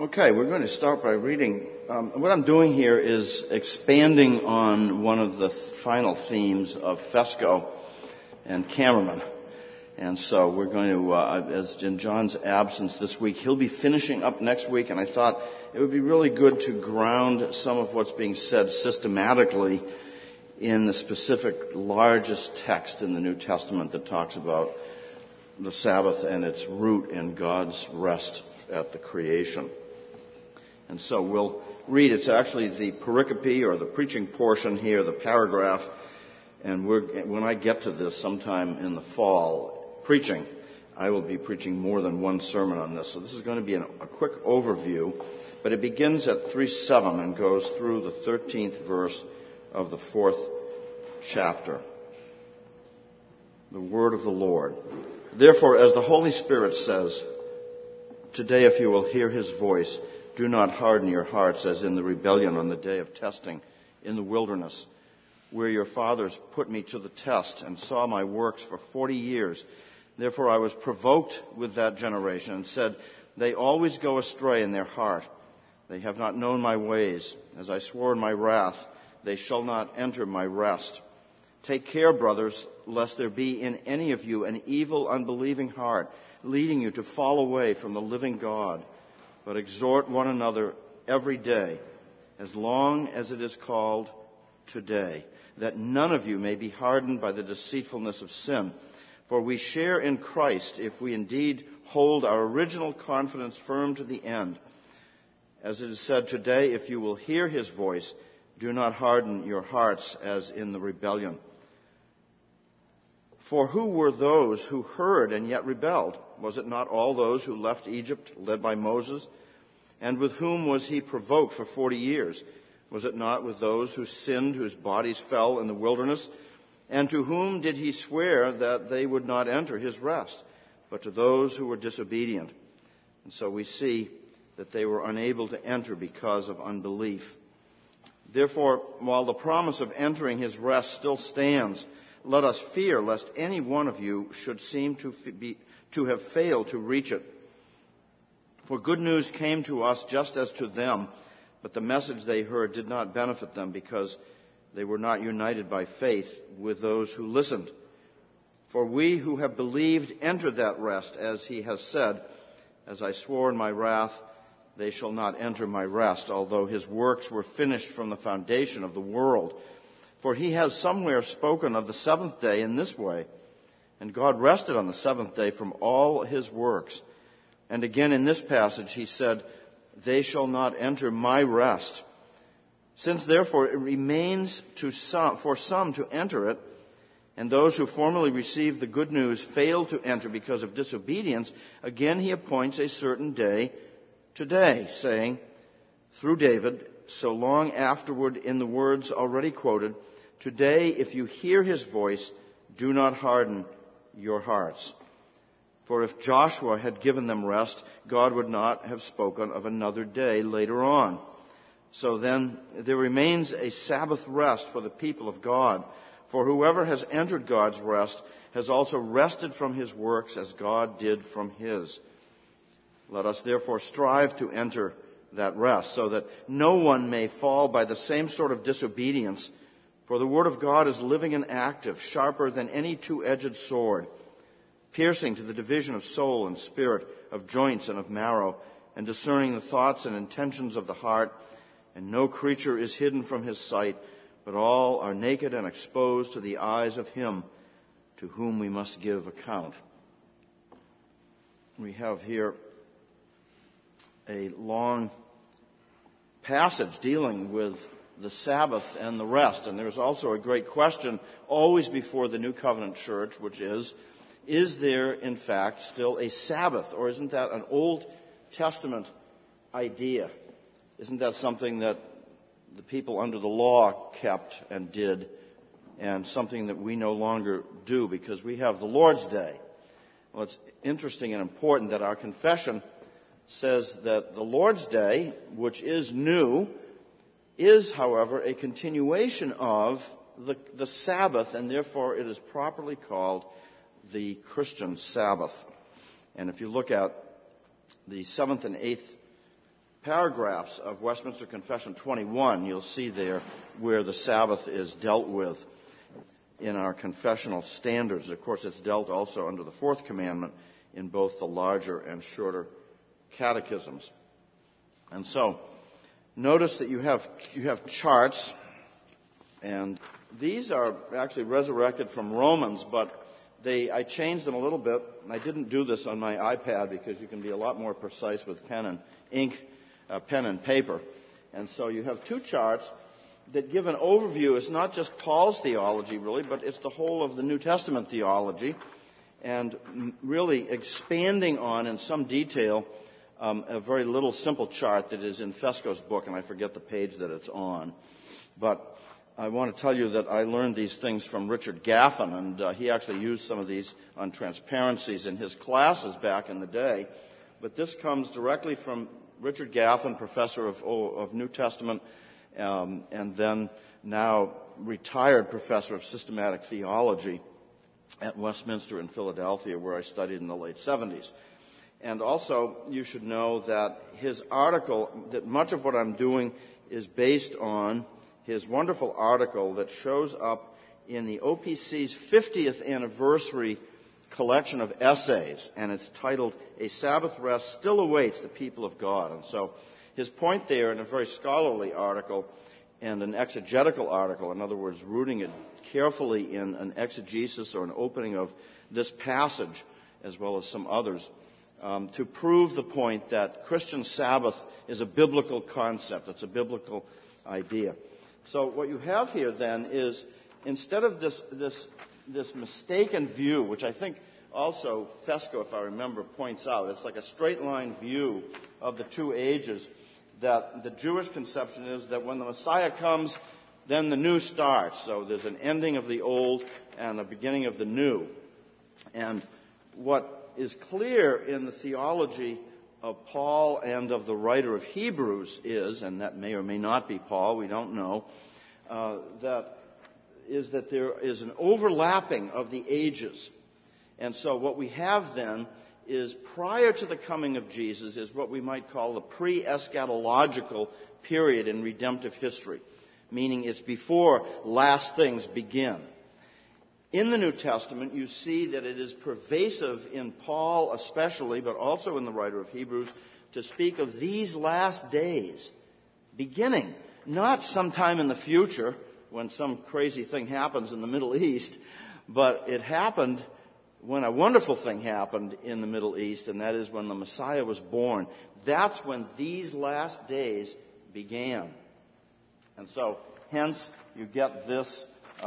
Okay, we're going to start by reading. What I'm doing here is expanding on one of the final themes of Fesco and Cameraman. And so we're going to, as in John's absence this week, he'll be finishing up next week, and I thought it would be really good to ground some of what's being said systematically in the specific largest text in the New Testament that talks about the Sabbath and its root in God's rest at the creation. And so we'll read, it's actually the pericope or the preaching portion here, the paragraph, and when I get to this sometime in the fall preaching, I will be preaching more than one sermon on this. So this is going to be a quick overview, but it begins at 3:7 and goes through the 13th verse of the 4th chapter. The word of the Lord. Therefore, as the Holy Spirit says, today if you will hear his voice, do not harden your hearts as in the rebellion on the day of testing in the wilderness, where your fathers put me to the test and saw my works for 40 years. Therefore I was provoked with that generation and said, they always go astray in their heart. They have not known my ways. As I swore in my wrath, they shall not enter my rest. Take care, brothers, lest there be in any of you an evil, unbelieving heart, leading you to fall away from the living God. But exhort one another every day, as long as it is called today, that none of you may be hardened by the deceitfulness of sin. For we share in Christ if we indeed hold our original confidence firm to the end. As it is said today, if you will hear his voice, do not harden your hearts as in the rebellion. For who were those who heard and yet rebelled? Was it not all those who left Egypt, led by Moses? And with whom was he provoked for 40 years? Was it not with those who sinned, whose bodies fell in the wilderness? And to whom did he swear that they would not enter his rest, but to those who were disobedient? And so we see that they were unable to enter because of unbelief. Therefore, while the promise of entering his rest still stands, let us fear lest any one of you should seem to have failed to reach it. For good news came to us just as to them, but the message they heard did not benefit them because they were not united by faith with those who listened. For we who have believed entered that rest, as he has said, as I swore in my wrath, they shall not enter my rest, although his works were finished from the foundation of the world. For he has somewhere spoken of the seventh day in this way, and God rested on the seventh day from all his works. And again in this passage he said, they shall not enter my rest. Since therefore it remains for some to enter it, and those who formerly received the good news failed to enter because of disobedience, again he appoints a certain day today, saying, through David, so long afterward in the words already quoted, today, if you hear his voice, do not harden your hearts. For if Joshua had given them rest, God would not have spoken of another day later on. So then, there remains a Sabbath rest for the people of God. For whoever has entered God's rest has also rested from his works as God did from his. Let us therefore strive to enter that rest, so that no one may fall by the same sort of disobedience. For the word of God is living and active, sharper than any two-edged sword, piercing to the division of soul and spirit, of joints and of marrow, and discerning the thoughts and intentions of the heart. And no creature is hidden from his sight, but all are naked and exposed to the eyes of him to whom we must give account. We have here a long passage dealing with the Sabbath and the rest. And there's also a great question always before the New Covenant Church, which is there in fact still a Sabbath? Or isn't that an Old Testament idea? Isn't that something that the people under the law kept and did, and something that we no longer do because we have the Lord's Day? Well, it's interesting and important that our confession says that the Lord's Day, which is new, is, however, a continuation of the Sabbath, and therefore it is properly called the Christian Sabbath. And if you look at the 7th and 8th paragraphs of Westminster Confession 21, you'll see there where the Sabbath is dealt with in our confessional standards. Of course, it's dealt also under the fourth commandment in both the larger and shorter catechisms. And so, notice that you have charts, and these are actually resurrected from Romans, but I changed them a little bit. I didn't do this on my iPad because you can be a lot more precise with pen and ink, pen and paper. And so you have two charts that give an overview. It's not just Paul's theology, really, but it's the whole of the New Testament theology, and really expanding on, in some detail, a very little simple chart that is in Fesco's book, and I forget the page that it's on. But I want to tell you that I learned these things from Richard Gaffin, and he actually used some of these on transparencies in his classes back in the day. But this comes directly from Richard Gaffin, professor of New Testament, and then now retired professor of systematic theology at Westminster in Philadelphia, where I studied in the late 70s. And also, you should know that his article, that much of what I'm doing is based on his wonderful article that shows up in the OPC's 50th anniversary collection of essays, and it's titled, "A Sabbath Rest Still Awaits the People of God." And so his point there, in a very scholarly article and an exegetical article, in other words, rooting it carefully in an exegesis or an opening of this passage, as well as some others, to prove the point that Christian Sabbath is a biblical concept. It's a biblical idea. So what you have here then is, instead of this mistaken view, which I think also Fesco, if I remember, points out, it's like a straight line view of the two ages, that the Jewish conception is that when the Messiah comes, then the new starts. So there's an ending of the old and a beginning of the new. And what is clear in the theology of Paul and of the writer of Hebrews is, and that may or may not be Paul, we don't know, that there is an overlapping of the ages. And so what we have then is, prior to the coming of Jesus, is what we might call the pre-eschatological period in redemptive history, meaning it's before last things begin. In the New Testament, you see that it is pervasive in Paul especially, but also in the writer of Hebrews, to speak of these last days, beginning, not sometime in the future when some crazy thing happens in the Middle East, but it happened when a wonderful thing happened in the Middle East, and that is when the Messiah was born. That's when these last days began. And so, hence, you get this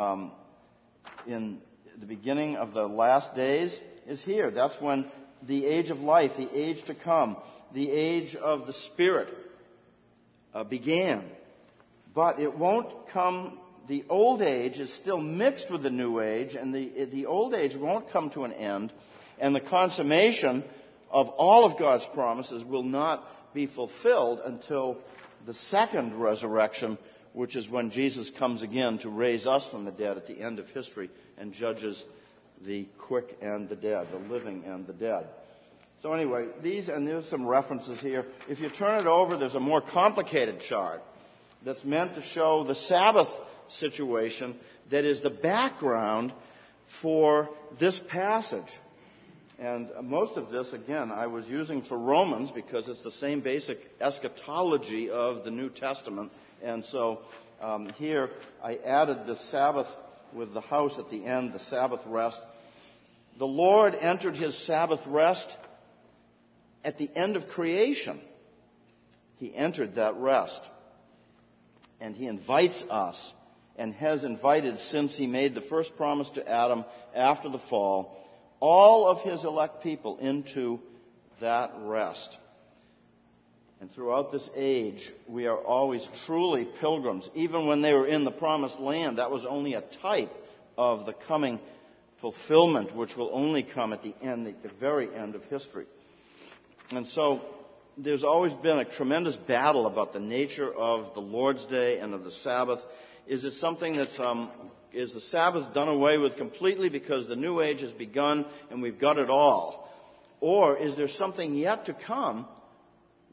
in the beginning of the last days is here. That's when the age of life, the age to come, the age of the Spirit began. But it won't come, the old age is still mixed with the new age, and the old age won't come to an end, and the consummation of all of God's promises will not be fulfilled until the second resurrection, which is when Jesus comes again to raise us from the dead at the end of history and judges the quick and the dead, the living and the dead. So anyway, there's some references here. If you turn it over, there's a more complicated chart that's meant to show the Sabbath situation that is the background for this passage. And most of this, again, I was using for Romans because it's the same basic eschatology of the New Testament. And so here I added the Sabbath with the house at the end, the Sabbath rest. The Lord entered his Sabbath rest at the end of creation. He entered that rest. And he invites us, and has invited since he made the first promise to Adam after the fall, all of his elect people into that rest. And throughout this age, we are always truly pilgrims. Even when they were in the promised land, that was only a type of the coming fulfillment, which will only come at the end, at the very end of history. And so there's always been a tremendous battle about the nature of the Lord's Day and of the Sabbath. Is it something that's, is the Sabbath done away with completely because the new age has begun and we've got it all? Or is there something yet to come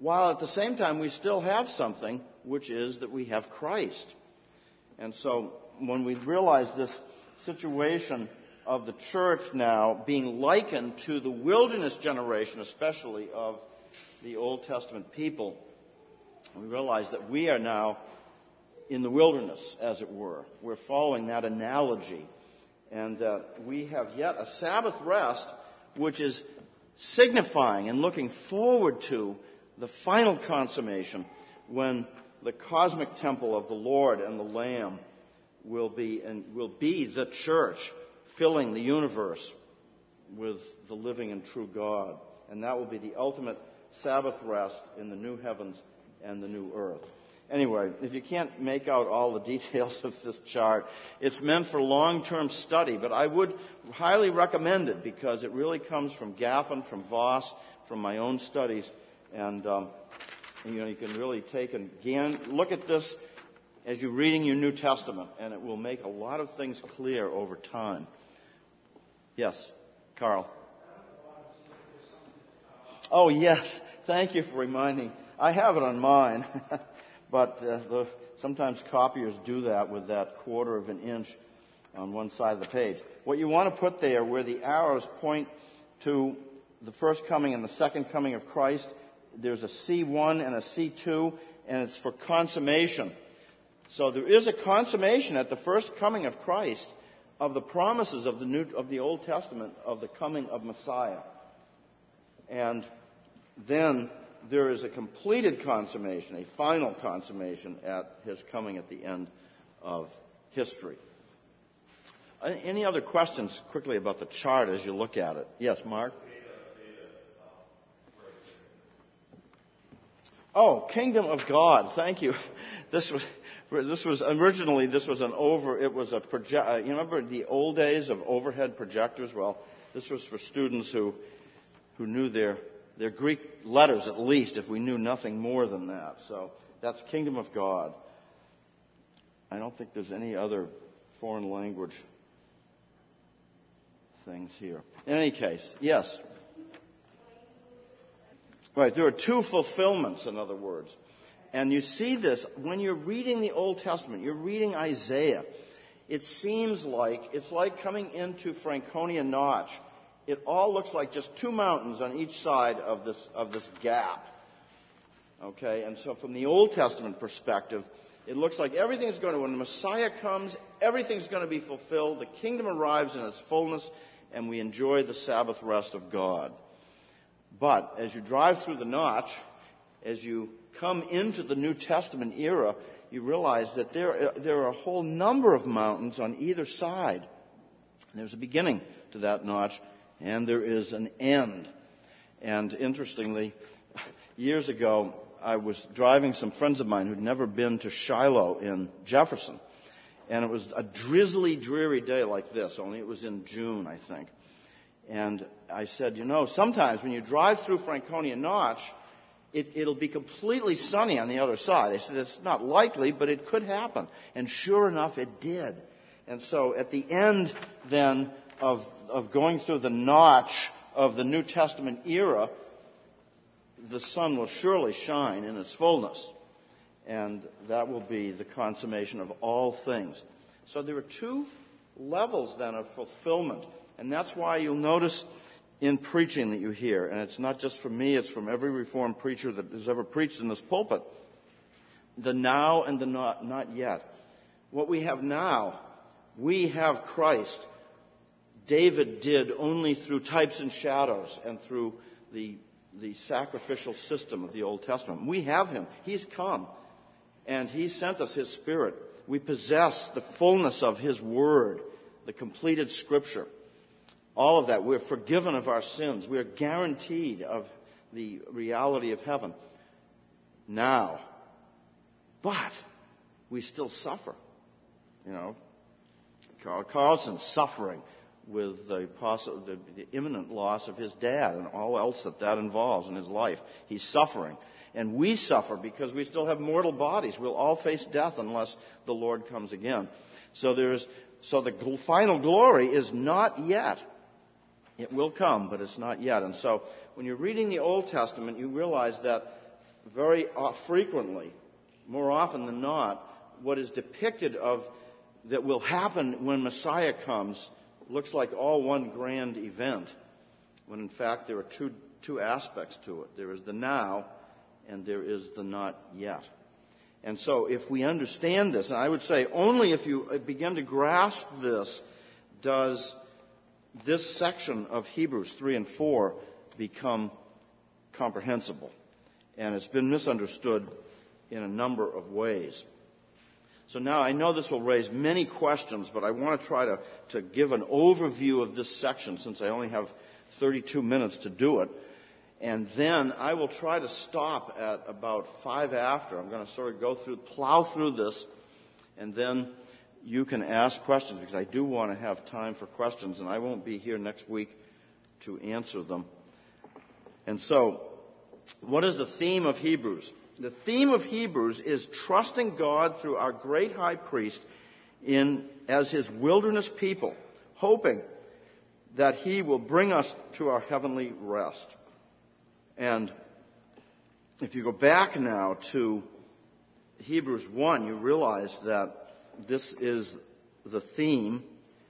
while at the same time we still have something, which is that we have Christ. And so when we realize this situation of the church now being likened to the wilderness generation, especially of the Old Testament people, we realize that we are now in the wilderness, as it were. We're following that analogy. And we have yet a Sabbath rest, which is signifying and looking forward to the final consummation when the cosmic temple of the Lord and the Lamb will be the church, filling the universe with the living and true God. And that will be the ultimate Sabbath rest in the new heavens and the new earth. Anyway, if you can't make out all the details of this chart, it's meant for long-term study, but I would highly recommend it because it really comes from Gaffin, from Voss, from my own studies, and you can really take and again look at this as you're reading your New Testament, and it will make a lot of things clear over time. Yes, Carl. Oh, yes. Thank you for reminding. I have it on mine. But sometimes copiers do that with that 1/4 of an inch on one side of the page. What you want to put there where the arrows point to the first coming and the second coming of Christ, there's a C1 and a C2, and it's for consummation. So there is a consummation at the first coming of Christ of the promises of the Old Testament of the coming of Messiah. And then there is a completed consummation, a final consummation at his coming at the end of history. Any other questions quickly about the chart as you look at it? Yes, Mark? Oh, kingdom of God. Thank you. This was originally a project. You remember the old days of overhead projectors? Well, this was for students who knew their Greek letters, at least, if we knew nothing more than that. So that's kingdom of God. I don't think there's any other foreign language things here. In any case, yes. Right, there are two fulfillments, in other words. And you see this when you're reading the Old Testament, you're reading Isaiah. It seems like, it's like coming into Franconia Notch. It all looks like just two mountains on each side of this gap. Okay, and so from the Old Testament perspective, it looks like everything's going to, when the Messiah comes, everything's going to be fulfilled. The kingdom arrives in its fullness, and we enjoy the Sabbath rest of God. But as you drive through the Notch, as you come into the New Testament era, you realize that there are a whole number of mountains on either side. There's a beginning to that notch, and there is an end. And interestingly, years ago, I was driving some friends of mine who'd never been to Shiloh in Jefferson. And it was a drizzly, dreary day like this, only it was in June, I think. And I said, sometimes when you drive through Franconia Notch, it'll be completely sunny on the other side. I said, it's not likely, but it could happen. And sure enough, it did. And so at the end, then, of going through the notch of the New Testament era, the sun will surely shine in its fullness. And that will be the consummation of all things. So there are two levels, then, of fulfillment. And that's why you'll notice in preaching that you hear, and it's not just from me, it's from every Reformed preacher that has ever preached in this pulpit, the now and the not yet. What we have now, we have Christ. David did only through types and shadows and through the sacrificial system of the Old Testament. We have him. He's come, and he sent us his Spirit. We possess the fullness of his Word, the completed Scripture. All of that. We're forgiven of our sins. We're guaranteed of the reality of heaven now. But we still suffer. Carl Carlson's suffering with the imminent loss of his dad and all else that involves in his life. He's suffering. And we suffer because we still have mortal bodies. We'll all face death unless the Lord comes again. So the final glory is not yet. It will come, but it's not yet. And so when you're reading the Old Testament, you realize that very frequently, more often than not, what is depicted of that will happen when Messiah comes looks like all one grand event, when in fact there are two aspects to it. There is the now, and there is the not yet. And so if we understand this, and I would say only if you begin to grasp this, does this section of Hebrews 3 and 4 become comprehensible. And it's been misunderstood in a number of ways. So now I know this will raise many questions, but I want to try to give an overview of this section since I only have 32 minutes to do it. And then I will try to stop at about 5 after. I'm going to sort of plow through this, and then you can ask questions, because I do want to have time for questions, and I won't be here next week to answer them. And so, what is the theme of Hebrews? The theme of Hebrews is trusting God through our great high priest as his wilderness people, hoping that he will bring us to our heavenly rest. And if you go back now to Hebrews 1, you realize that this is the theme.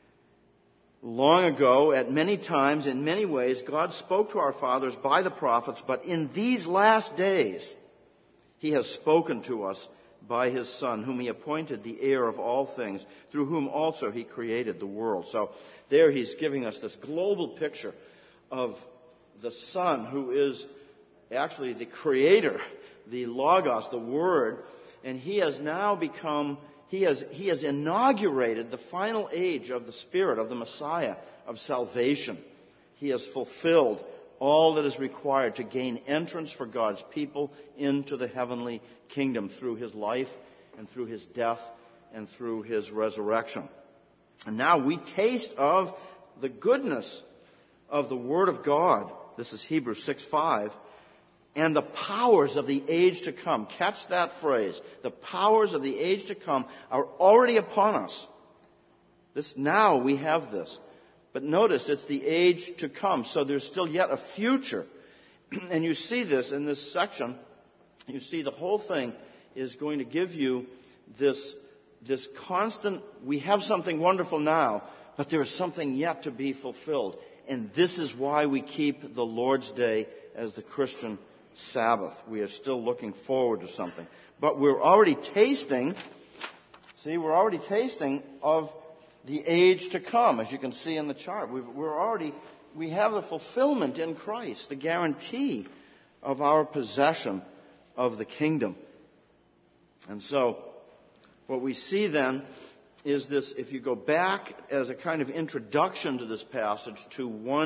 Long ago, at many times, in many ways, God spoke to our fathers by the prophets, but in these last days, he has spoken to us by his Son, whom he appointed the heir of all things, through whom also he created the world. So there he's giving us this global picture of the Son, who is actually the Creator, the Logos, the Word, and he has now become, he has inaugurated the final age of the Spirit, of the Messiah, of salvation. He has fulfilled all that is required to gain entrance for God's people into the heavenly kingdom through his life and through his death and through his resurrection. And now we taste of the goodness of the Word of God. This is Hebrews 6:5. And the powers of the age to come. Catch that phrase. The powers of the age to come are already upon us. Now we have this. But notice it's the age to come. So there's still yet a future. And you see this in this section. You see the whole thing is going to give you this constant, we have something wonderful now, but there is something yet to be fulfilled. And this is why we keep the Lord's Day as the Christian Sabbath. We are still looking forward to something. But we're already tasting of the age to come, as you can see in the chart. We have the fulfillment in Christ, the guarantee of our possession of the kingdom. And so, what we see then is this, if you go back as a kind of introduction to this passage to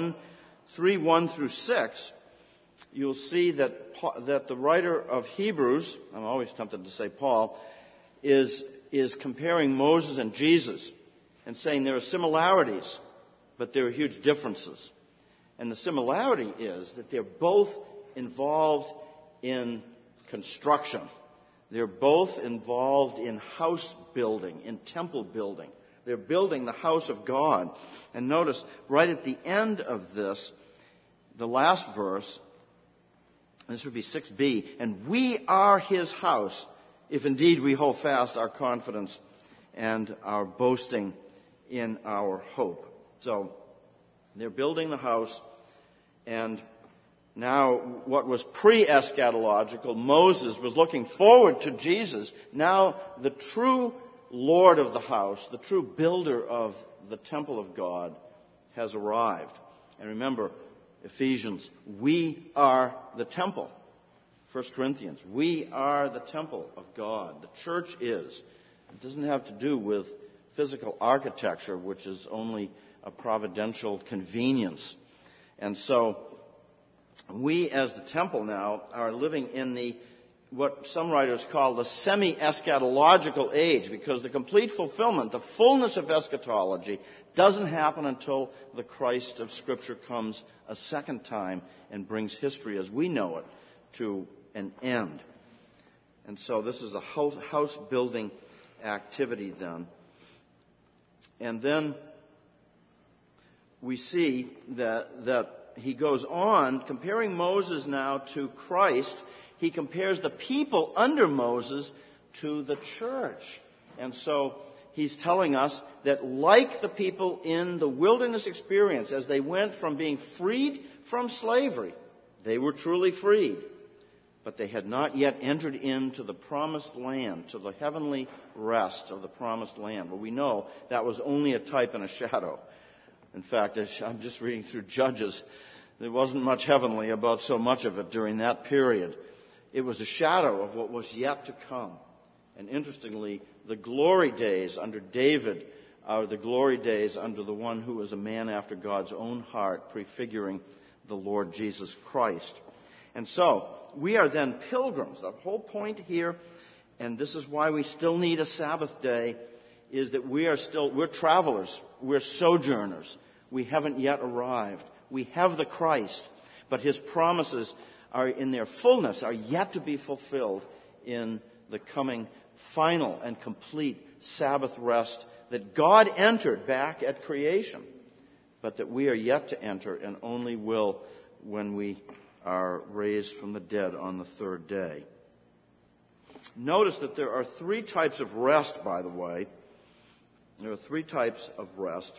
3:1 through 6, you'll see that the writer of Hebrews, I'm always tempted to say Paul, is comparing Moses and Jesus and saying there are similarities, but there are huge differences. And the similarity is that they're both involved in construction. They're both involved in house building, in temple building. They're building the house of God. And notice, right at the end of this, the last verse, this would be 6b, and we are his house, if indeed we hold fast our confidence and our boasting in our hope. So, they're building the house, and now what was pre-eschatological, Moses was looking forward to Jesus. Now the true Lord of the house, the true builder of the temple of God, has arrived. And remember, Ephesians, we are the temple. 1 Corinthians, we are the temple of God. The church is. It doesn't have to do with physical architecture, which is only a providential convenience. And so, we as the temple now are living in what some writers call the semi-eschatological age, because the complete fulfillment, the fullness of eschatology, doesn't happen until the Christ of Scripture comes a second time and brings history as we know it to an end. And so this is a house building activity then. And then we see that he goes on, comparing Moses now to Christ, he compares the people under Moses to the church. And so he's telling us that like the people in the wilderness experience, as they went from being freed from slavery, they were truly freed, but they had not yet entered into the promised land, to the heavenly rest of the promised land. Well, we know that was only a type and a shadow. In fact, I'm just reading through Judges. There wasn't much heavenly about so much of it during that period. It was a shadow of what was yet to come. And interestingly, the glory days under David are the glory days under the one who was a man after God's own heart, prefiguring the Lord Jesus Christ. And so, we are then pilgrims. The whole point here, and this is why we still need a Sabbath day, is that we're travelers. We're sojourners. We haven't yet arrived. We have the Christ, but his promises are in their fullness, are yet to be fulfilled in the coming final and complete Sabbath rest that God entered back at creation, but that we are yet to enter and only will when we are raised from the dead on the third day. Notice that there are three types of rest, by the way. There are three types of rest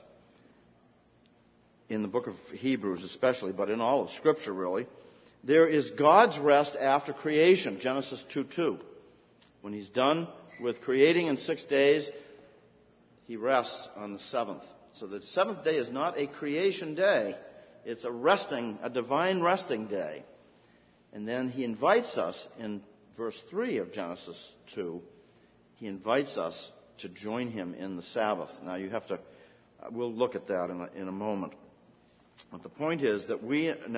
in the book of Hebrews especially, but in all of Scripture really. There is God's rest after creation, Genesis 2:2. When he's done with creating in 6 days, he rests on the seventh. So the seventh day is not a creation day. It's a divine resting day. And then he invites us in verse 3 of Genesis 2, he invites us to join him in the Sabbath. Now we'll look at that in a moment. But the point is that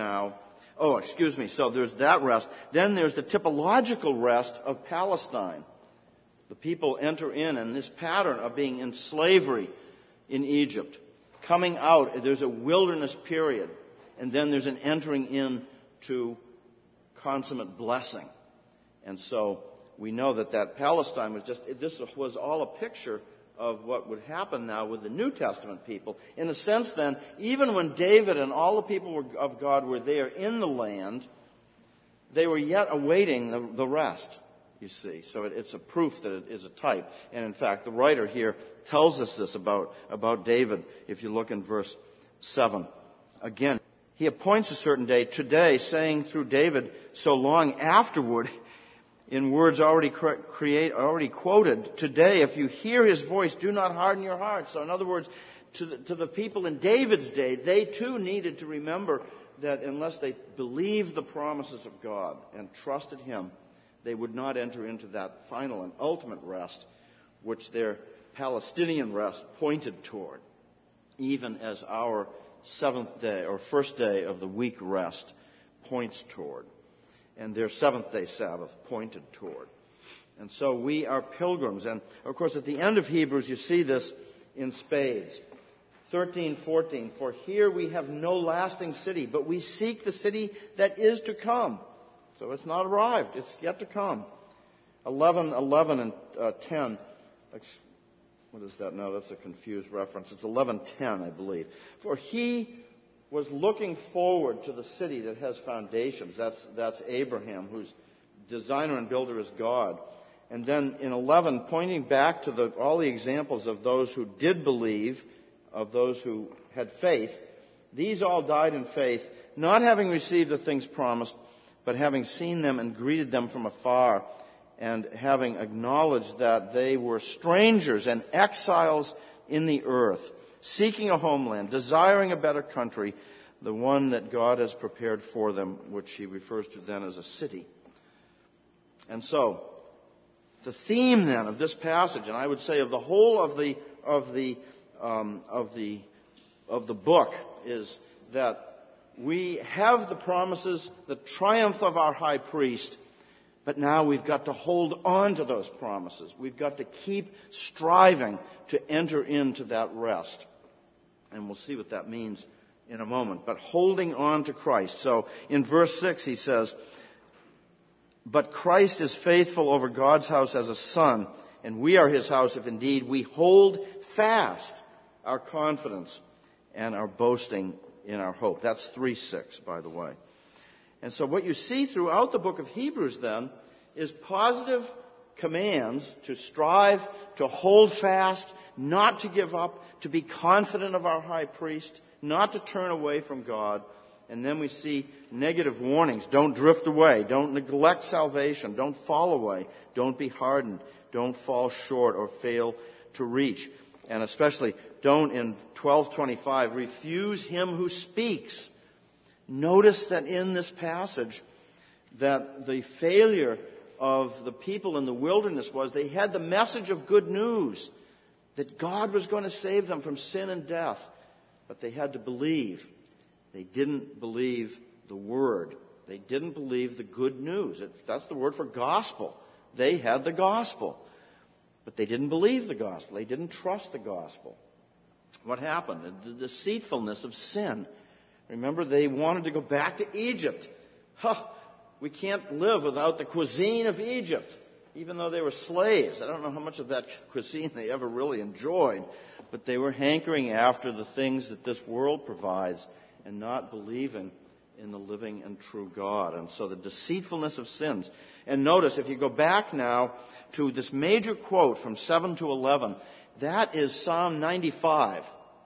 so there's that rest. Then there's the typological rest of Palestine. The people enter in this pattern of being in slavery in Egypt. Coming out, there's a wilderness period. And then there's an entering into consummate blessing. And so we know that Palestine this was all a picture of what would happen now with the New Testament people. In a sense then, even when David and all the people of God were there in the land, they were yet awaiting the rest, you see. So it's a proof that it is a type. And in fact, the writer here tells us this about David, if you look in verse 7. Again, he appoints a certain day, today, saying through David so long afterward, in words already quoted, today, if you hear his voice, do not harden your hearts. So in other words, to the people in David's day, they too needed to remember that unless they believed the promises of God and trusted him, they would not enter into that final and ultimate rest, which their Palestinian rest pointed toward, even as our seventh day or first day of the week rest points toward, and their seventh day Sabbath pointed toward. And so we are pilgrims. And of course at the end of Hebrews you see this in spades. 13:14, for here we have no lasting city, but we seek the city that is to come. So it's not arrived, it's yet to come. 11:11 and 10. What is that? No, that's a confused reference. It's 11:10, I believe. For he was looking forward to the city that has foundations. That's Abraham, whose designer and builder is God. And then in 11, pointing back to all the examples of those who did believe, of those who had faith, these all died in faith, not having received the things promised, but having seen them and greeted them from afar, and having acknowledged that they were strangers and exiles in the earth, seeking a homeland, desiring a better country, the one that God has prepared for them, which he refers to then as a city. And so, the theme then of this passage, and I would say of the whole of the book, is that we have the promises, the triumph of our high priest, but now we've got to hold on to those promises. We've got to keep striving to enter into that rest. And we'll see what that means in a moment. But holding on to Christ. So in verse 6 he says, but Christ is faithful over God's house as a son, and we are his house if indeed we hold fast our confidence and our boasting in our hope. That's 3:6, by the way. And so what you see throughout the book of Hebrews then is positive commands to strive, to hold fast, not to give up, to be confident of our high priest, not to turn away from God. And then we see negative warnings. Don't drift away. Don't neglect salvation. Don't fall away. Don't be hardened. Don't fall short or fail to reach. And especially don't, in 12:25, refuse him who speaks. Notice that in this passage that the failure of the people in the wilderness was they had the message of good news, that God was going to save them from sin and death, but they had to believe. They didn't believe the word. They didn't believe the good news. That's the word for gospel. They had the gospel, but they didn't believe the gospel. They didn't trust the gospel. What happened? The deceitfulness of sin. Remember, they wanted to go back to Egypt. We can't live without the cuisine of Egypt, even though they were slaves. I don't know how much of that cuisine they ever really enjoyed, but they were hankering after the things that this world provides and not believing in the living and true God. And so the deceitfulness of sins. And notice, if you go back now to this major quote from 7 to 11, that is Psalm 95.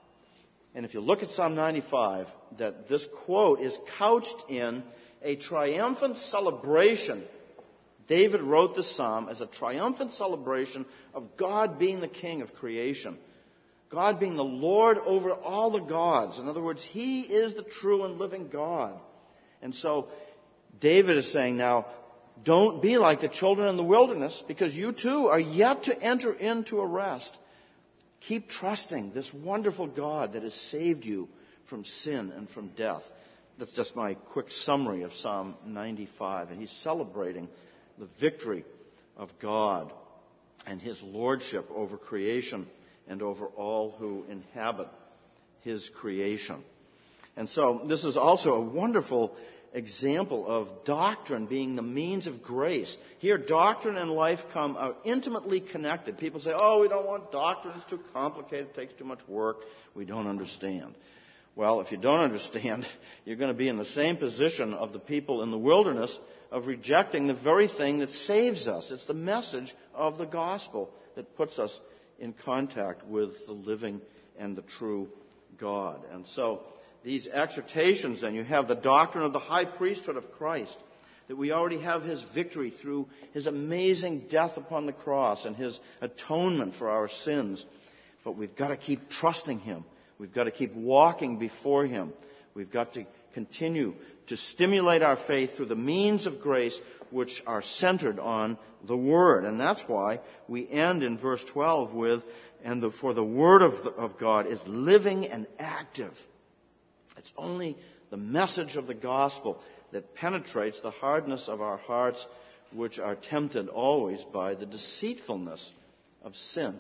And if you look at Psalm 95, that this quote is couched in a triumphant celebration. David wrote this psalm as a triumphant celebration of God being the king of creation. God being the Lord over all the gods. In other words, he is the true and living God. And so David is saying now, don't be like the children in the wilderness, because you too are yet to enter into a rest. Keep trusting this wonderful God that has saved you from sin and from death. That's just my quick summary of Psalm 95. And he's celebrating the victory of God and his lordship over creation and over all who inhabit his creation. And so this is also a wonderful example of doctrine being the means of grace. Here, doctrine and life are intimately connected. People say, we don't want doctrine. It's too complicated. It takes too much work. We don't understand. Well, if you don't understand, you're going to be in the same position of the people in the wilderness of rejecting the very thing that saves us. It's the message of the gospel that puts us in contact with the living and the true God. And so these exhortations, and you have the doctrine of the high priesthood of Christ, that we already have his victory through his amazing death upon the cross and his atonement for our sins. But we've got to keep trusting him. We've got to keep walking before him. We've got to continue to stimulate our faith through the means of grace which are centered on the Word. And that's why we end in verse 12 with, for the Word of God is living and active. It's only the message of the gospel that penetrates the hardness of our hearts, which are tempted always by the deceitfulness of sin.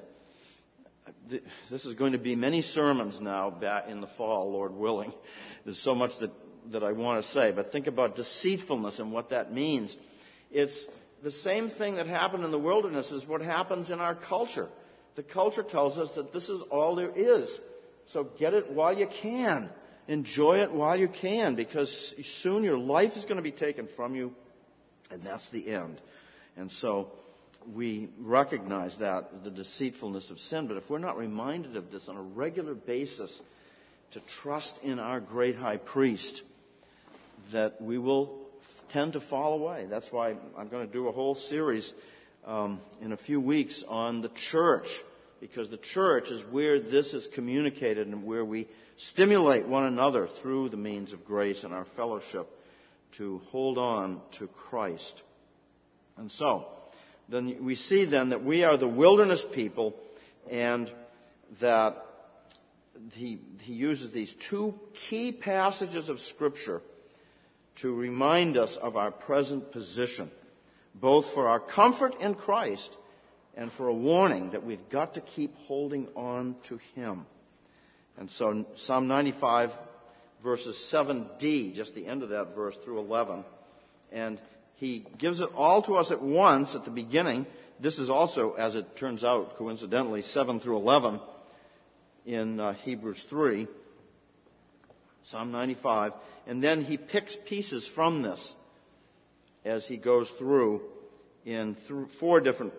This is going to be many sermons now back in the fall, Lord willing. There's so much that I want to say, but think about deceitfulness and what that means. It's the same thing that happened in the wilderness as what happens in our culture. The culture tells us that this is all there is. So get it while you can. Enjoy it while you can, because soon your life is going to be taken from you, and that's the end. And so we recognize that, the deceitfulness of sin. But if we're not reminded of this on a regular basis, to trust in our great high priest, that we will tend to fall away. That's why I'm going to do a whole series in a few weeks on the church, because the church is where this is communicated and where we stimulate one another through the means of grace and our fellowship to hold on to Christ. And so, then we see then that we are the wilderness people, and that he uses these two key passages of Scripture to remind us of our present position, both for our comfort in Christ and for a warning that we've got to keep holding on to him. And so Psalm 95, verses 7d, just the end of that verse, through 11. And he gives it all to us at once at the beginning. This is also, as it turns out, coincidentally, 7 through 11 in Hebrews 3. Psalm 95. And then he picks pieces from this as he goes through in four different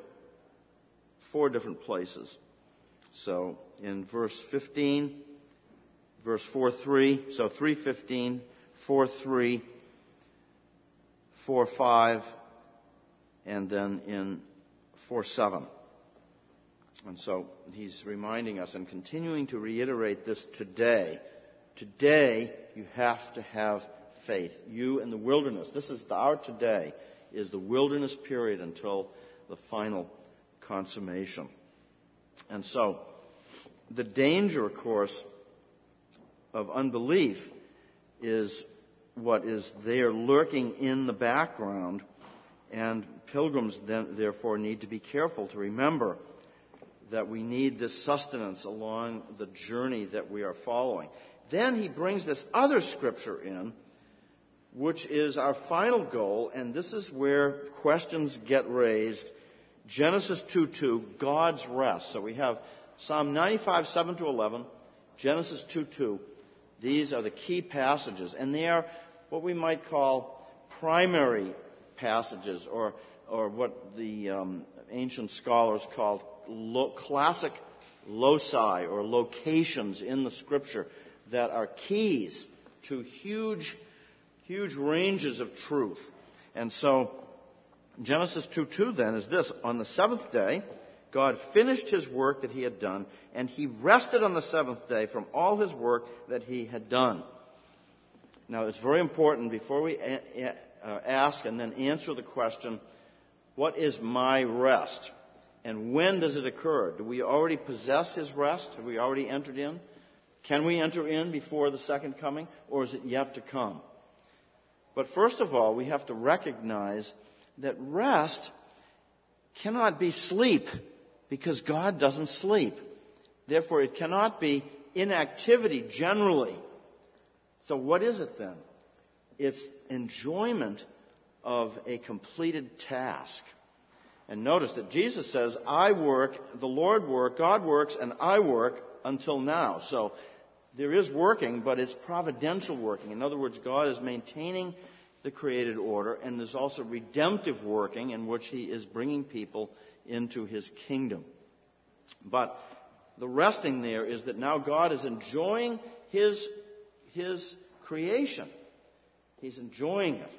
places. So in verse 15, verse 4:3, so 3:15, 4:3, 4:5, and then in 4:7. And so he's reminding us and continuing to reiterate this today. Today, you have to have faith. You in the wilderness. This is our today, is the wilderness period until the final consummation. And so, the danger, of course, of unbelief is what is there lurking in the background, and pilgrims then therefore need to be careful to remember that we need this sustenance along the journey that we are following. Then he brings this other scripture in, which is our final goal, and this is where questions get raised. Genesis 2:2, God's rest. So we have Psalm 95, 7-11, Genesis 2:2. These are the key passages, and they are what we might call primary passages, or what the ancient scholars called classic loci, or locations in the Scripture that are keys to huge ranges of truth. And so Genesis 2:2 then is this: on the seventh day, God finished his work that he had done, and he rested on the seventh day from all his work that he had done. Now, it's very important before we ask and then answer the question, what is my rest? And when does it occur? Do we already possess his rest? Have we already entered in? Can we enter in before the second coming, or is it yet to come? But first of all, we have to recognize that rest cannot be sleep, because God doesn't sleep. Therefore, it cannot be inactivity generally. So what is it then? It's enjoyment of a completed task. And notice that Jesus says, I work, the Lord work, God works, and I work until now. So there is working, but it's providential working. In other words, God is maintaining the created order, and there's also redemptive working in which he is bringing people into his kingdom. But the resting there is that now God is enjoying his creation. He's enjoying it.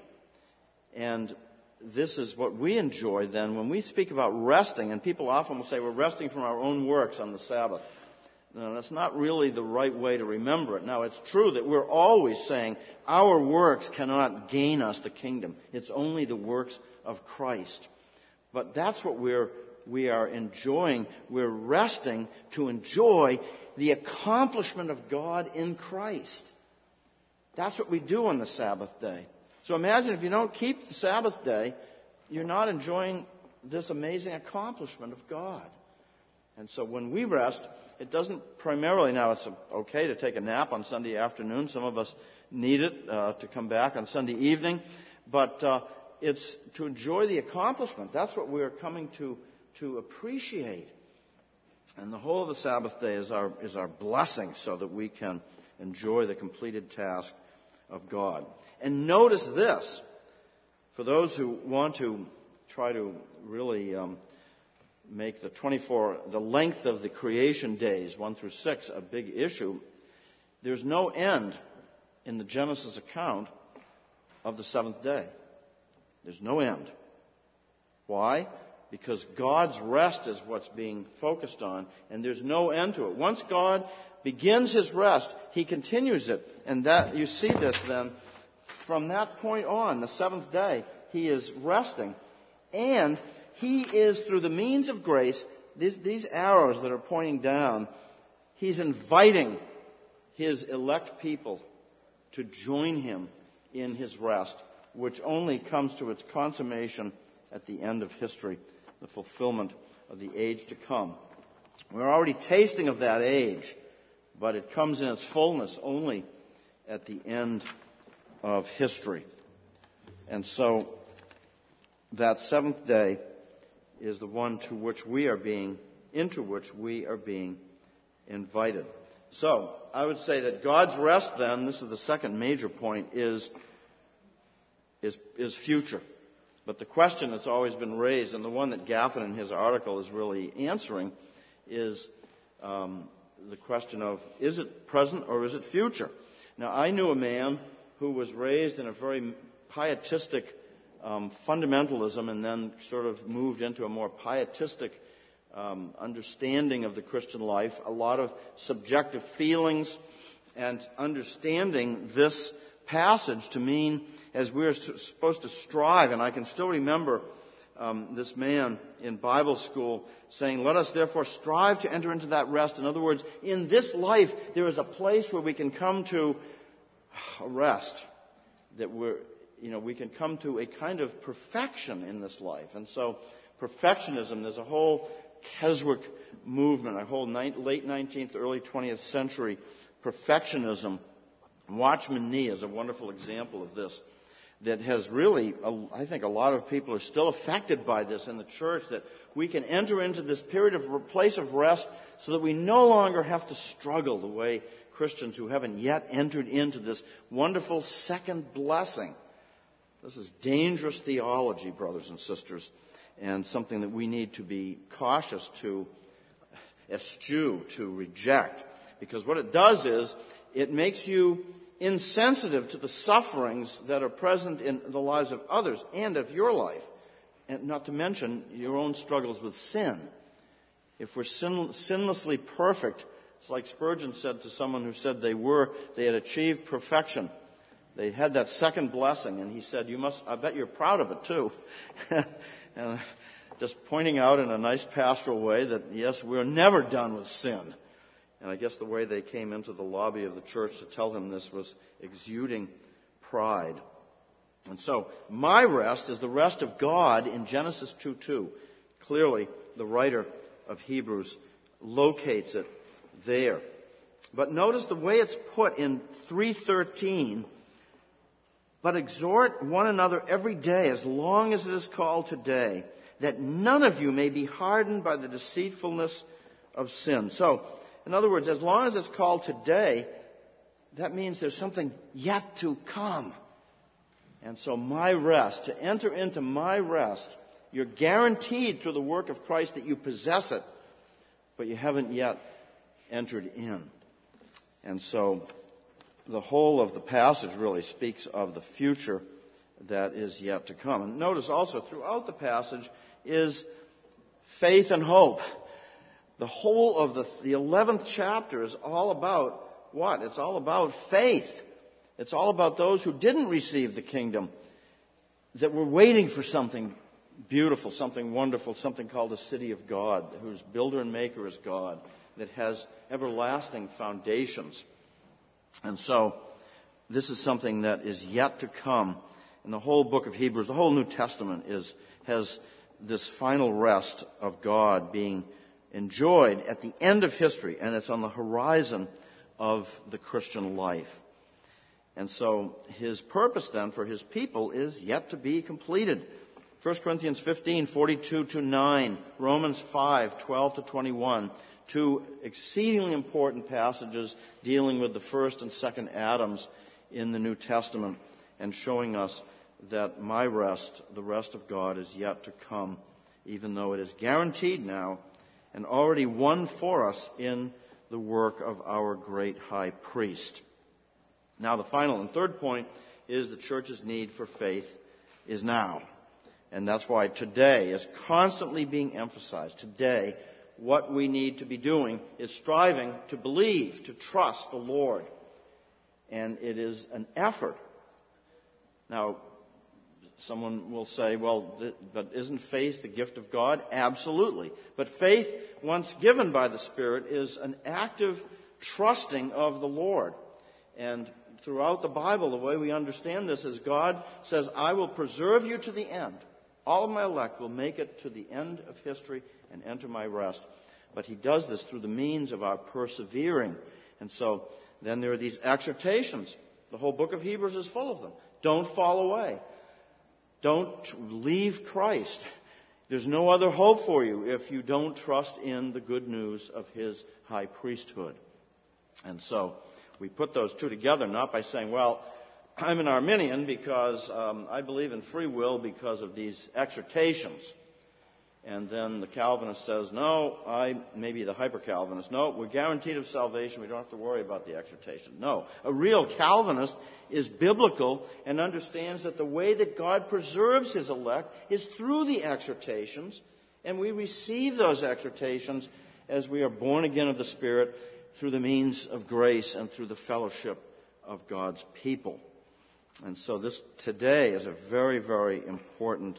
And this is what we enjoy then when we speak about resting, and people often will say we're resting from our own works on the Sabbath. No, that's not really the right way to remember it. Now, it's true that we're always saying our works cannot gain us the kingdom. It's only the works of Christ. But that's what we are enjoying. We're resting to enjoy the accomplishment of God in Christ. That's what we do on the Sabbath day. So imagine if you don't keep the Sabbath day, you're not enjoying this amazing accomplishment of God. And so when we rest, it doesn't primarily, now it's okay to take a nap on Sunday afternoon. Some of us need it to come back on Sunday evening. But it's to enjoy the accomplishment. That's what we're coming to appreciate. And the whole of the Sabbath day is our blessing so that we can enjoy the completed task of God. And notice this, for those who want to try to really make the length of the creation days, 1 through 6, a big issue, there's no end in the Genesis account of the seventh day. There's no end. Why? Because God's rest is what's being focused on, and there's no end to it. Once God begins his rest, he continues it. And that you see this then, from that point on, the seventh day, he is resting. And he is, through the means of grace, these arrows that are pointing down, he's inviting his elect people to join him in his rest, which only comes to its consummation at the end of history, the fulfillment of the age to come. We're already tasting of that age, but it comes in its fullness only at the end of history. And so that seventh day is the one into which we are being invited. So, I would say that God's rest then, this is the second major point, is future. But the question that's always been raised, and the one that Gaffin in his article is really answering, is the question of, is it present or is it future? Now, I knew a man who was raised in a very pietistic fundamentalism and then sort of moved into a more pietistic understanding of the Christian life, a lot of subjective feelings, and understanding this passage to mean as we're supposed to strive. And I can still remember this man in Bible school saying, let us therefore strive to enter into that rest. In other words, in this life, there is a place where we can come to a rest, that we can come to a kind of perfection in this life. And so perfectionism, there's a whole Keswick movement, a whole late 19th, early 20th century perfectionism. Watchman Nee is a wonderful example of this, that has really, I think a lot of people are still affected by this in the church, that we can enter into this period of place of rest so that we no longer have to struggle the way Christians who haven't yet entered into this wonderful second blessing. This is dangerous theology, brothers and sisters, and something that we need to be cautious to eschew, to reject. Because what it does is, it makes you insensitive to the sufferings that are present in the lives of others and of your life, and not to mention your own struggles with sin. If we're sinlessly perfect, it's like Spurgeon said to someone who said they had achieved perfection. They had that second blessing, and he said, I bet you're proud of it too. And just pointing out in a nice pastoral way that, yes, we're never done with sin. And I guess the way they came into the lobby of the church to tell him this was exuding pride. And so, my rest is the rest of God in Genesis 2:2. Clearly, the writer of Hebrews locates it there. But notice the way it's put in 3:13. But exhort one another every day, as long as it is called today, that none of you may be hardened by the deceitfulness of sin. So, in other words, as long as it's called today, that means there's something yet to come. And so my rest, to enter into my rest, you're guaranteed through the work of Christ that you possess it, but you haven't yet entered in. And so the whole of the passage really speaks of the future that is yet to come. And notice also throughout the passage is faith and hope. The whole of the 11th chapter is all about what? It's all about faith. It's all about those who didn't receive the kingdom, that were waiting for something beautiful, something wonderful, something called the city of God, whose builder and maker is God, that has everlasting foundations. And so, this is something that is yet to come. And the whole book of Hebrews, the whole New Testament has this final rest of God being enjoyed at the end of history, and it's on the horizon of the Christian life. And so, his purpose then for his people is yet to be completed. 1 Corinthians 15:42-9, Romans 5:12-21, two exceedingly important passages dealing with the first and second Adams in the New Testament and showing us that my rest, the rest of God, is yet to come, even though it is guaranteed now and already won for us in the work of our great high priest. Now, the final and third point is the church's need for faith is now. And that's why today is constantly being emphasized. Today, what we need to be doing is striving to believe, to trust the Lord. And it is an effort. Now, someone will say, well, but isn't faith the gift of God? Absolutely. But faith, once given by the Spirit, is an active trusting of the Lord. And throughout the Bible, the way we understand this is God says, I will preserve you to the end. All of my elect will make it to the end of history and enter my rest. But he does this through the means of our persevering. And so then there are these exhortations. The whole book of Hebrews is full of them. Don't fall away. Don't leave Christ. There's no other hope for you if you don't trust in the good news of his high priesthood. And so we put those two together, not by saying, well, I'm an Arminian because I believe in free will because of these exhortations. And then the Calvinist says, no, maybe the hyper-Calvinist, no, we're guaranteed of salvation. We don't have to worry about the exhortation. No, a real Calvinist is biblical and understands that the way that God preserves his elect is through the exhortations, and we receive those exhortations as we are born again of the Spirit through the means of grace and through the fellowship of God's people. And so this today is a very, very important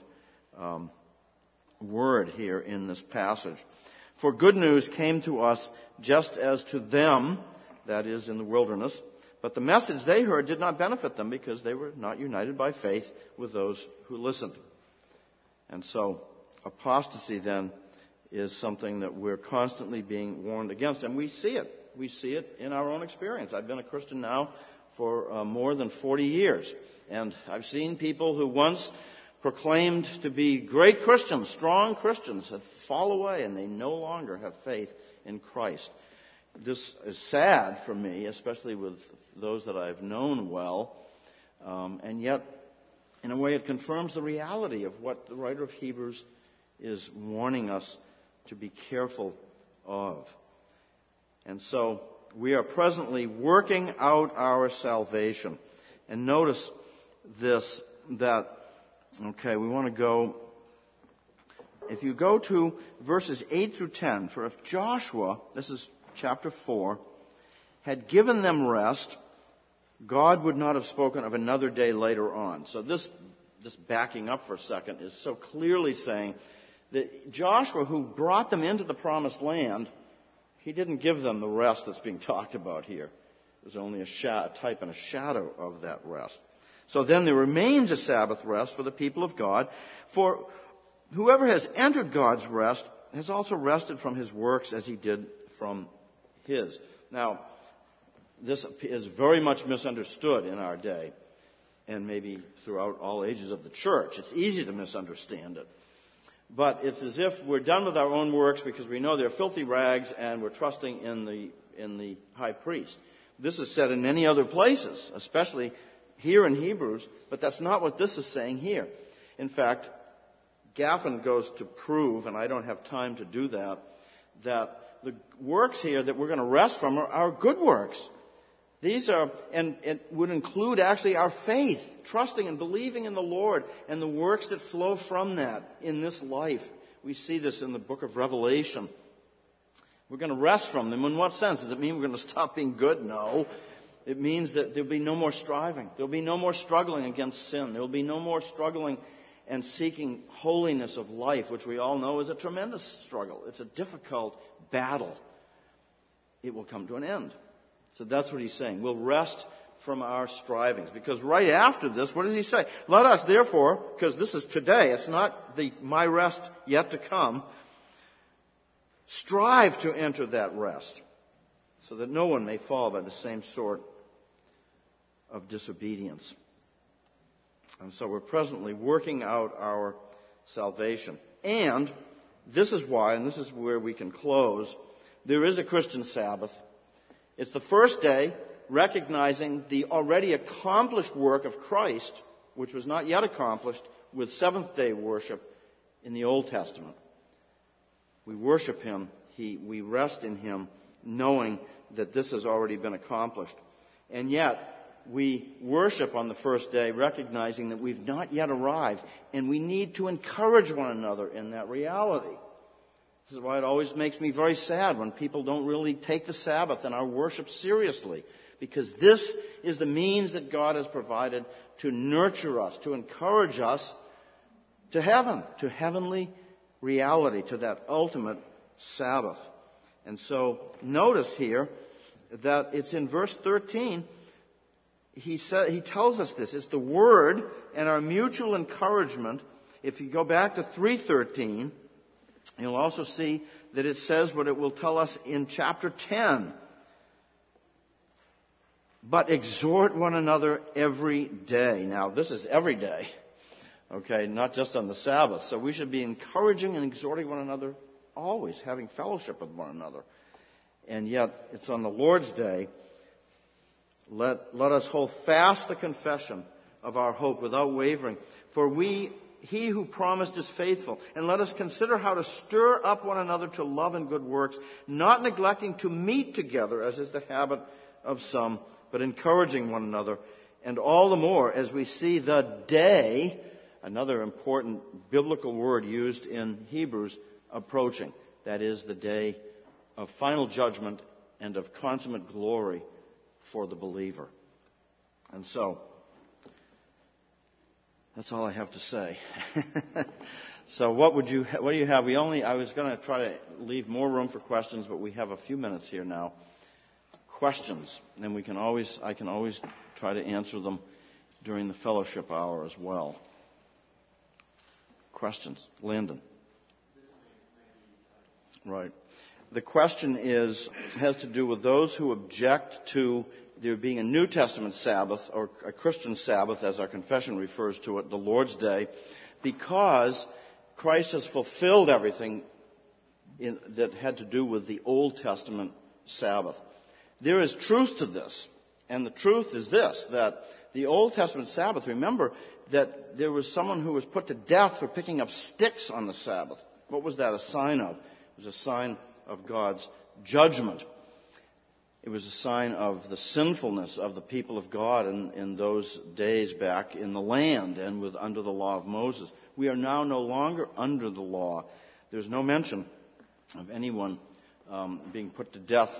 word here in this passage. For good news came to us just as to them, that is, in the wilderness, but the message they heard did not benefit them because they were not united by faith with those who listened. And so apostasy then is something that we're constantly being warned against, and we see it. We see it in our own experience. I've been a Christian now for more than 40 years, and I've seen people who once proclaimed to be great Christians, strong Christians, that fall away and they no longer have faith in Christ. This is sad for me, especially with those that I've known well, and yet, in a way, it confirms the reality of what the writer of Hebrews is warning us to be careful of. And so, we are presently working out our salvation. And notice this, that okay, we want to go, if you go to verses 8 through 10, for if Joshua, this is chapter 4, had given them rest, God would not have spoken of another day later on. So this backing up for a second is so clearly saying that Joshua, who brought them into the promised land, he didn't give them the rest that's being talked about here. It was only a type and a shadow of that rest. So then there remains a Sabbath rest for the people of God. For whoever has entered God's rest has also rested from his works as he did from his. Now, this is very much misunderstood in our day, and maybe throughout all ages of the church. It's easy to misunderstand it. But it's as if we're done with our own works because we know they're filthy rags and we're trusting in the high priest. This is said in many other places, especially here in Hebrews, but that's not what this is saying here. In fact, Gaffin goes to prove, and I don't have time to do that the works here that we're going to rest from are good works. These are, and it would include actually our faith, trusting and believing in the Lord, and the works that flow from that in this life. We see this in the book of Revelation. We're going to rest from them. In what sense? Does it mean we're going to stop being good? No. It means that there'll be no more striving. There'll be no more struggling against sin. There'll be no more struggling and seeking holiness of life, which we all know is a tremendous struggle. It's a difficult battle. It will come to an end. So that's what he's saying. We'll rest from our strivings. Because right after this, what does he say? Let us therefore, because this is today, it's not my rest yet to come, strive to enter that rest, so that no one may fall by the same sort of disobedience. And so we're presently working out our salvation. And this is why, and this is where we can close, there is a Christian Sabbath. It's the first day, recognizing the already accomplished work of Christ, which was not yet accomplished with seventh-day worship in the Old Testament. We worship him, we rest in him, knowing that this has already been accomplished. And yet, we worship on the first day, recognizing that we've not yet arrived, and we need to encourage one another in that reality. This is why it always makes me very sad when people don't really take the Sabbath and our worship seriously, because this is the means that God has provided to nurture us, to encourage us to heaven, to heavenly reality, to that ultimate Sabbath. And so notice here that it's in verse 13, he tells us this. It's the word and our mutual encouragement. If you go back to 3:13, you'll also see that it says what it will tell us in chapter 10. But exhort one another every day. Now, this is every day, okay, not just on the Sabbath. So we should be encouraging and exhorting one another always, having fellowship with one another. and yet it's on the Lord's Day. Let us hold fast the confession of our hope without wavering. For he who promised is faithful. And let us consider how to stir up one another to love and good works, not neglecting to meet together, as is the habit of some, but encouraging one another. And all the more as we see the day, another important biblical word used in Hebrews, approaching. That is the day of final judgment and of consummate glory for the believer. And so, that's all I have to say. So what do you have? I was going to try to leave more room for questions, but we have a few minutes here now. Questions, and I can always try to answer them during the fellowship hour as well. Questions, Landon. Right. The question has to do with those who object to there being a New Testament Sabbath, or a Christian Sabbath, as our confession refers to it, the Lord's Day, because Christ has fulfilled everything that had to do with the Old Testament Sabbath. There is truth to this, and the truth is this, that the Old Testament Sabbath, remember that there was someone who was put to death for picking up sticks on the Sabbath. What was that a sign of? It was a sign of God's judgment. It was a sign of the sinfulness of the people of God in those days back in the land and under the law of Moses. We are now no longer under the law. There's no mention of anyone being put to death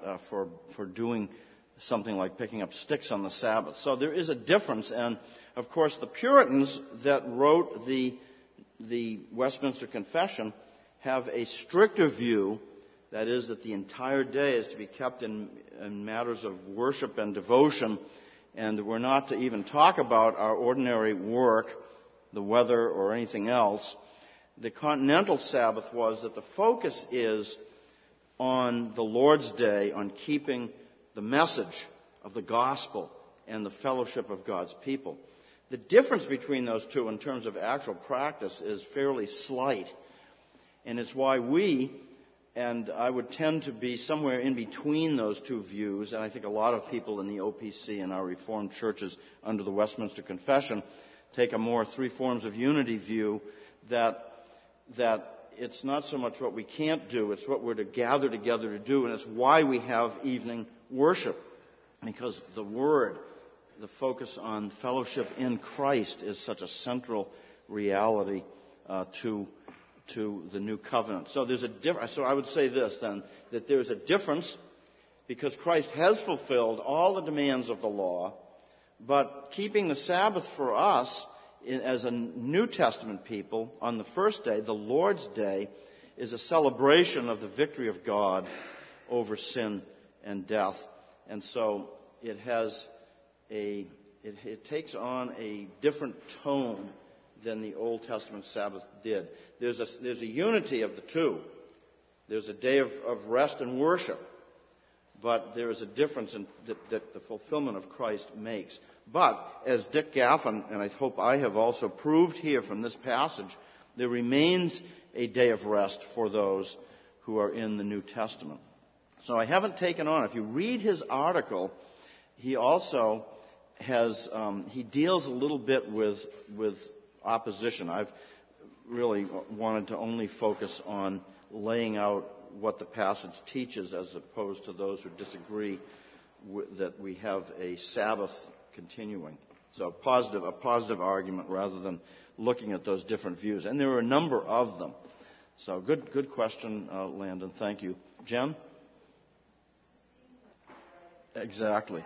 for doing something like picking up sticks on the Sabbath. So there is a difference, and of course the Puritans that wrote the Westminster Confession have a stricter view. That is, that the entire day is to be kept in matters of worship and devotion, and we're not to even talk about our ordinary work, the weather, or anything else. The Continental Sabbath was that the focus is on the Lord's Day, on keeping the message of the gospel and the fellowship of God's people. The difference between those two in terms of actual practice is fairly slight, and it's why and I would tend to be somewhere in between those two views, and I think a lot of people in the OPC and our Reformed churches under the Westminster Confession take a more three forms of unity view, that it's not so much what we can't do, it's what we're to gather together to do, and it's why we have evening worship, because the Word, the focus on fellowship in Christ, is such a central reality to the new covenant. So there's a difference. So I would say this then, that there's a difference because Christ has fulfilled all the demands of the law, but keeping the Sabbath for us as a New Testament people on the first day, the Lord's Day, is a celebration of the victory of God over sin and death. And so it takes on a different tone than the Old Testament Sabbath did. There's a unity of the two. There's a day of rest and worship, but there is a difference that the fulfillment of Christ makes. But as Dick Gaffin, and I hope I have also proved here from this passage, there remains a day of rest for those who are in the New Testament. So I haven't taken on, if you read his article, he also he deals a little bit with opposition. I've really wanted to only focus on laying out what the passage teaches as opposed to those who disagree that we have a Sabbath continuing. So a positive argument rather than looking at those different views. And there are a number of them. So good question, Landon. Thank you. Jen? Exactly.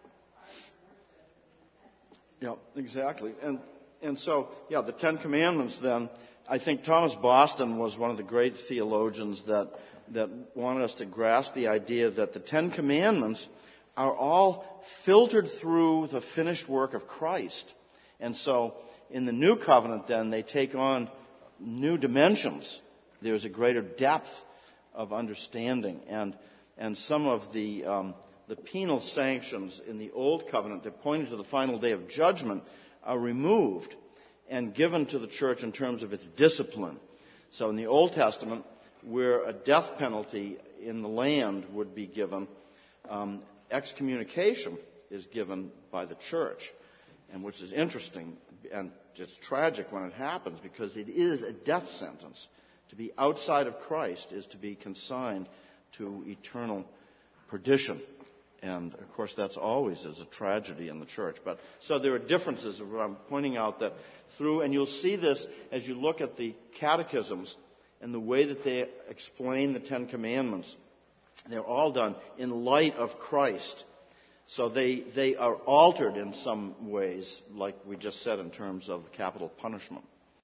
Yeah, exactly. And so, the Ten Commandments then, I think Thomas Boston was one of the great theologians that wanted us to grasp the idea that the Ten Commandments are all filtered through the finished work of Christ. And so, in the New Covenant then, they take on new dimensions. There's a greater depth of understanding. And some of the penal sanctions in the Old Covenant that pointed to the final day of judgment are removed and given to the church in terms of its discipline. So in the Old Testament, where a death penalty in the land would be given. Excommunication is given by the church, and which is interesting, and it's tragic when it happens because it is a death sentence. To be outside of Christ is to be consigned to eternal perdition. And, of course, that's always is a tragedy in the church. But so there are differences. I'm pointing out that through, and you'll see this as you look at the catechisms and the way that they explain the Ten Commandments. They're all done in light of Christ. So they are altered in some ways, like we just said, in terms of capital punishment.